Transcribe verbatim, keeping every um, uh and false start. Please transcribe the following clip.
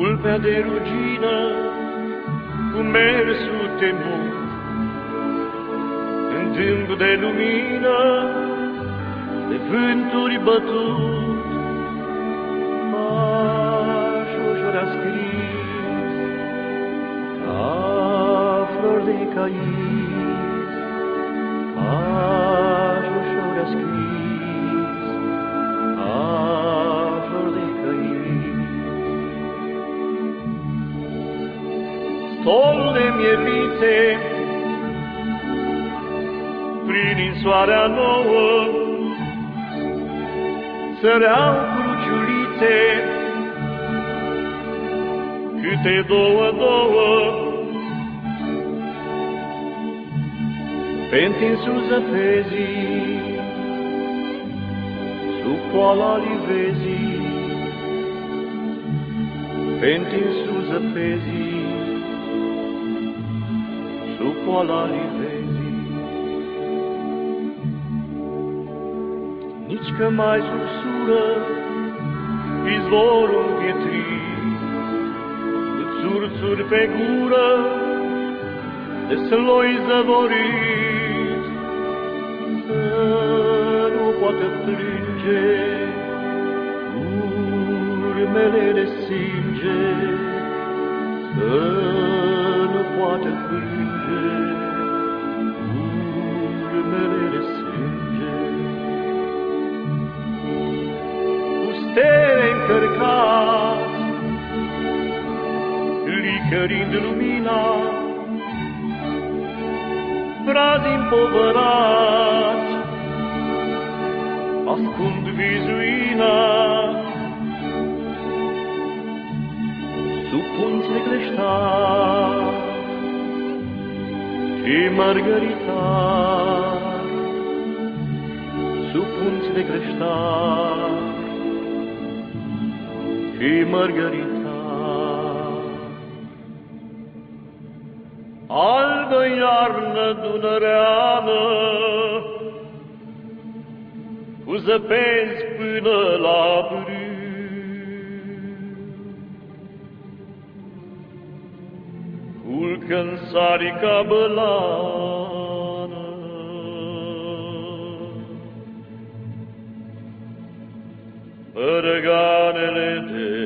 culpea de rugină, cu mersul temut, în tâmpul de lumină, de vânturi bătut, pași ușor a scris, ca flori de caiz, pași ușor a scris, ca flori de caiz. Stolul de miernițe, prin soarea nouă, săreau cruciulițe, câte două, două, pe întinsul zăpezii, sub poala livezii, pe întinsul zăpezii, sub poala livezii. Nici că mai sursură izvorul pietrit, îți urțuri pe gură de sloi zăvorit, să nu poată plânge urmele de sânge, să nu poată plânge urmele de sânge. Stere încărcați, licărind lumina, brazi împovărați, ascund vizuina, sub punți de creștar și mărgăritar, sub punți de creștar și mărgăritar. Albă iarnă dunăreană, cu zăpezi până la brâu, culcă-n sarica bălană, părăganele de